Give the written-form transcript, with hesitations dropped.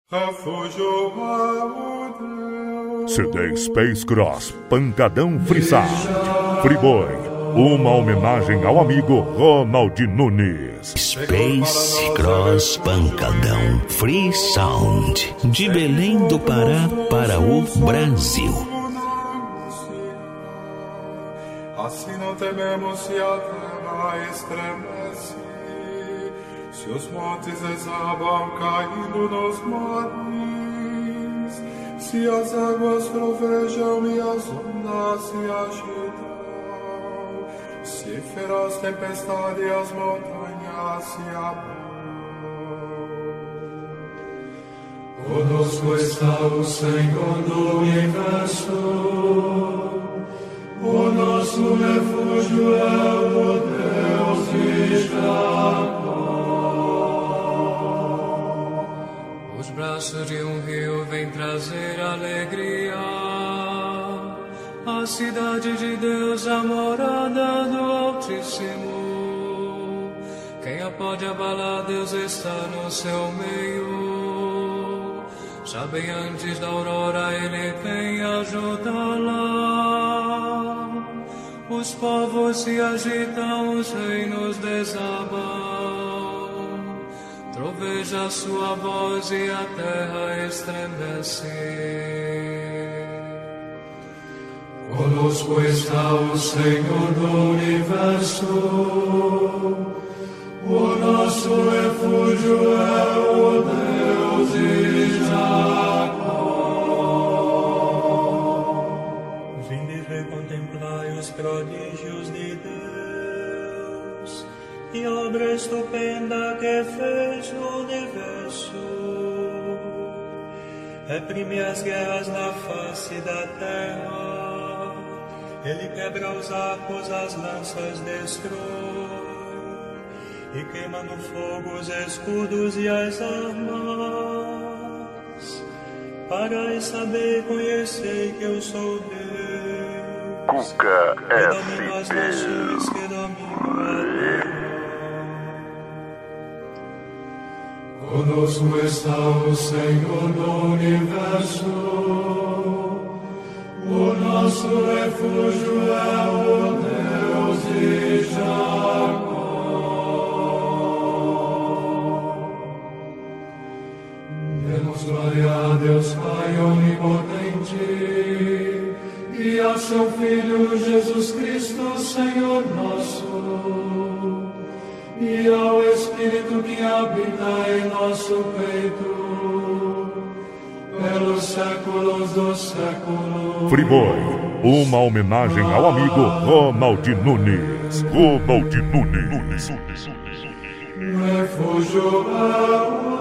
CD Space Cross, Pancadão Free Sound, Free-Boy, uma homenagem ao amigo Ronald Nunes. Space Cross Pancadão Free Sound, de Belém do Pará para o Brasil. Assim não tememos se a terra estremece, se os montes desabam caindo nos mares, se as águas trovejam e as ondas se agitam, se feroz tempestade e as montanhas se abram. Conosco está o Senhor do universo, o nosso refúgio é o Deus de Jacó. Os braços de um rio vêm trazer alegria, a cidade de Deus, a morada do Altíssimo. Quem a pode abalar, Deus está no seu meio. Já bem antes da aurora ele vem ajudá-la. Os povos se agitam, os reinos desabam. Troveja a sua voz e a terra estremece. Conosco está o Senhor do universo, o nosso refúgio é o Deus de Jacó. Vinde e contemplai os prodígios de Deus e a obra estupenda que fez no universo. Reprime as guerras na face da terra, ele quebra os arcos, as lanças destrói e queima no fogo os escudos e as armas. Parai, saber, conhecer que eu sou Deus. Cuca que domino as nações, que domino a terra. Conosco está o Senhor do universo, o nosso refúgio é o Deus de Jacó. Demos glória a Deus Pai onipotente e a seu Filho Jesus Cristo, Senhor nosso, e ao Espírito que habita em nosso peito, pelos séculos dos séculos. Free-Boy, uma homenagem ao amigo Ronald Nunes. Ronald Nunes. Refúgio é o